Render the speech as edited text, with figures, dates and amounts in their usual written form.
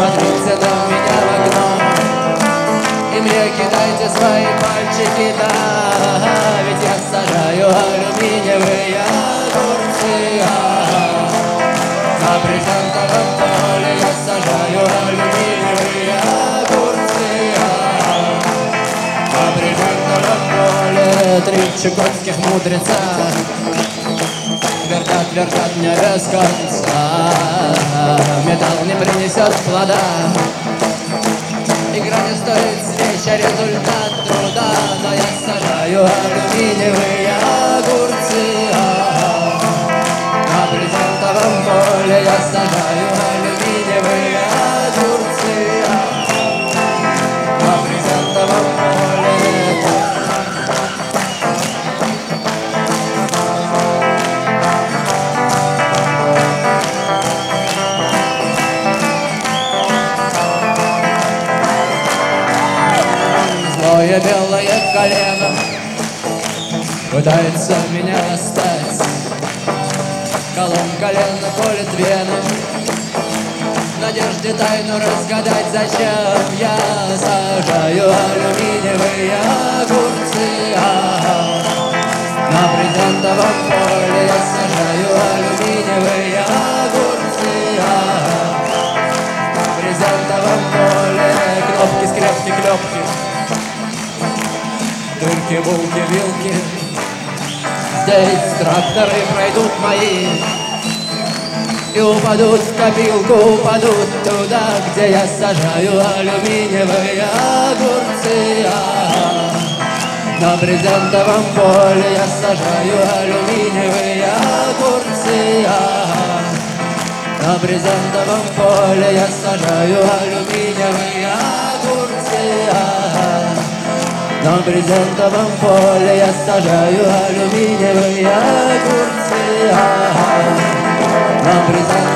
смотрите на меня в окно и мне кидайте свои пальчики, да. Ведь я сажаю алюминиевые огурцы, на брезентовом поле я сажаю алюминиевые огурцы, на брезентовом поле. Три чукотских мудреца твердят мне без конца. Металл не принесет плода, игра не стоит свеч, результат труда. Но я сажаю алюминиевые огурцы, на брезентовом поле я сажаю алюминиевые огурцы, на брезентовом поле. Злое белое колено пытается меня достать, колом колено колет вены, в надежде тайну разгадать, зачем я сажаю алюминиевые огурцы, на брезентовом поле я сажаю алюминиевые огурцы, на брезентовом поле. Кнопки, скрепки, клепки, дырки, булки, вилки. Здесь тракторы пройдут мои и упадут в копилку, упадут туда, где я сажаю алюминиевые огурцы, на брезентовом поле я сажаю алюминиевые огурцы, на брезентовом поле я сажаю алюминиевые огурцы, на брезентовом поле я сажаю алюминиевые огурцы, на брезентовом